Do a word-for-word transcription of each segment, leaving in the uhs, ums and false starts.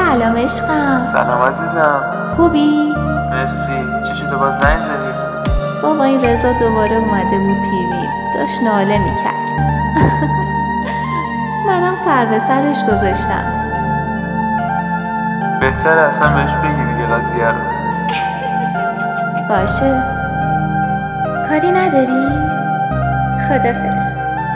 سلام عشقم. سلام عزیزم. خوبی؟ مرسی. چی شده باز زنگ زدی؟ بابا این رضا دوباره اومده بود پیوی، داشت ناله میکرد. منم سر به سرش گذاشتم. بهتره اصلا بهش بگی دیگه قضیه رو. باشه. کاری نداری؟ خدافظ.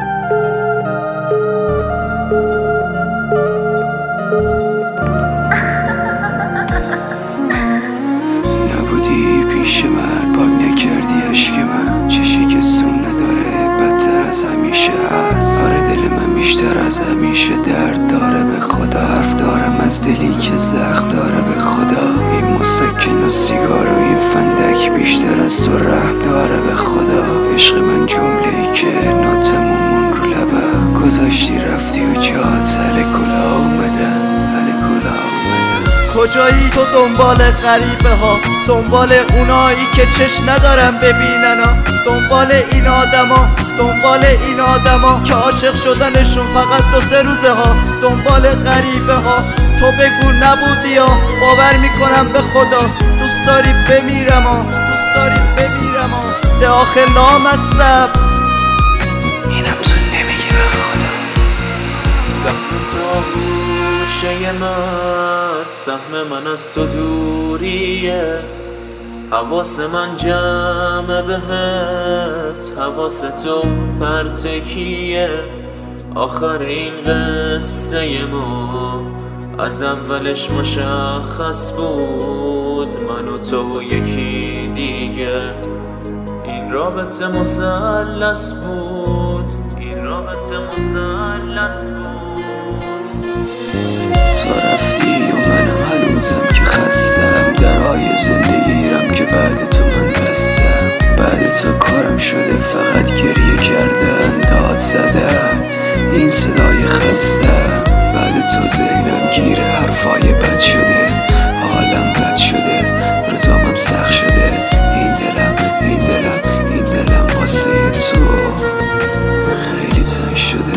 نبودی پیش من، پاک نکردی عشق من. چشی که سون نداره بدتر از همیشه هست. آره دل من بیشتر از همیشه درد داره به خدا. حرف دارم از دلی که زخم داره به خدا. این مسکن و سیگار و این فندک بیشتر از تو رحم داره به خدا. عشق من جمله‌ای که ناتمومون رو لبم گذاشتی رفتی و جات هل کلا اومدن هل کلا اومدن. کجایی تو دنبال غریبه ها، دنبال اونایی که چشم ندارن ببینن ها، دنبال این آدما، دنبال این آدما که عاشق شدنشون فقط دو سه روزه ها، دنبال غریبه ها. تو بگو نبودی ها، باور میکنم به خدا. دوست داری بمیرم ها، دوست داری بمیرم ها. به آخر لامصب اینم تو نمیگی به خدا. سهم تو گوشه من، سهم من از تو دوریه. حواس من جمع بهت، حواس تو پرتکیه. آخر این قصه ما از اولش مشخص بود، من و تو و یکی دیگه. این رابطه مثلث بود، این رابطه مثلث بود. تو رفتی و منم هنوزم که خستم. درهای زندگیرم که بعد تو من بستم. بعد تو کارم شده فقط گریه کردن، داد زدن، این صدای خستم. بعد تو ذهنم گیر حرفای بد شده، حالم بد شده، روزامم سخت شده. این دلم این دلم این دلم واسه تو خیلی تنگ شده.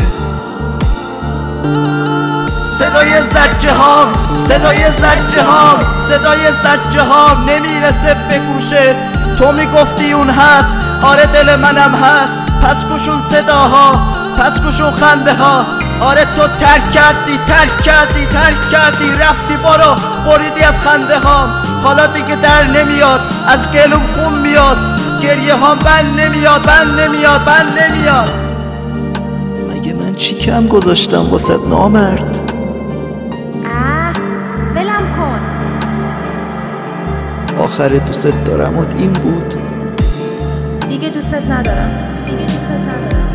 صدای زجه ها، صدای زجه ها، صدای زجه ها نمیرسه به گوشت. تو میگفتی اون هست، آره دل منم هست. پس گوشون صداها، پس گوشون خنده ها. آره تو ترک کردی، ترک کردی، ترک کردی، رفتی برو بریدی از خنده هام. حالا دیگه در نمیاد، از گلوم خون میاد. گریه هام بند نمیاد، بند نمیاد، بند نمیاد. مگه من چی کم گذاشتم واسه نامرد؟ ولم کن. آخر دوست دارمت این بود. دیگه دوست ندارم. دیگه دوست ندارم.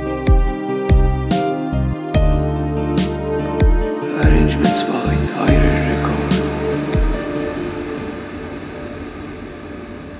Arrangements by Iron